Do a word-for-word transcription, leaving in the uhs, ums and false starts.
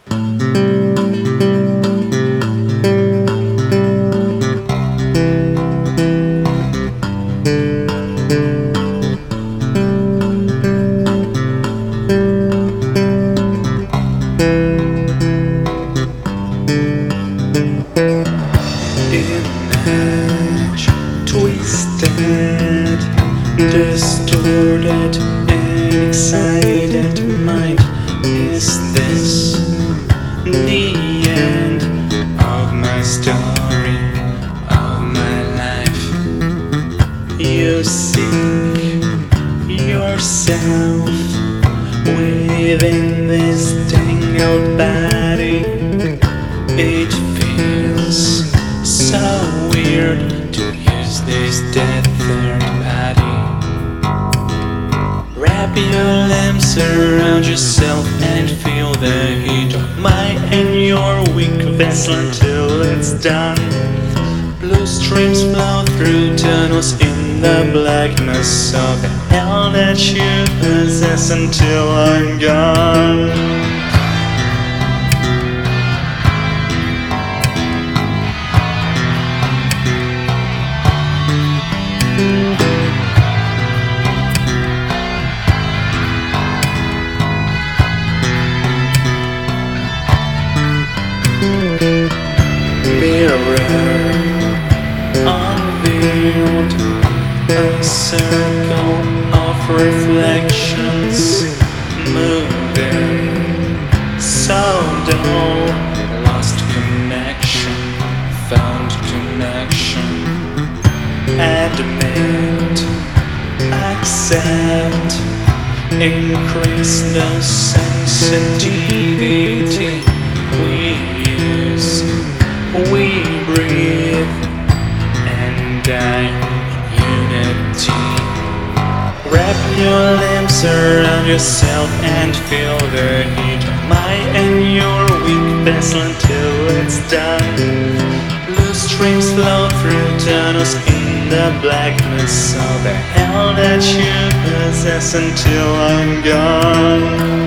Image twisted, distorted, and excited mind. Is this the end of my story, of my life? You seek yourself within this tangled body. It feels so weird to use this dead third party. Wrap your limbs around yourself and feel the heat of my and your weak vessel until it's done. Blue streams flow through tunnels in the blackness of the hell that you possess until I'm gone. Mirror unveiled, a circle of reflections moving, so dull. Lost connection, found connection. Admit, accept, increase the sensitivity we use. We breathe and die in unity. Wrap your limbs around yourself and feel the heat of my and your weak vessel until it's done. Blue streams flow through tunnels in the blackness of the hell that you possess until I'm gone.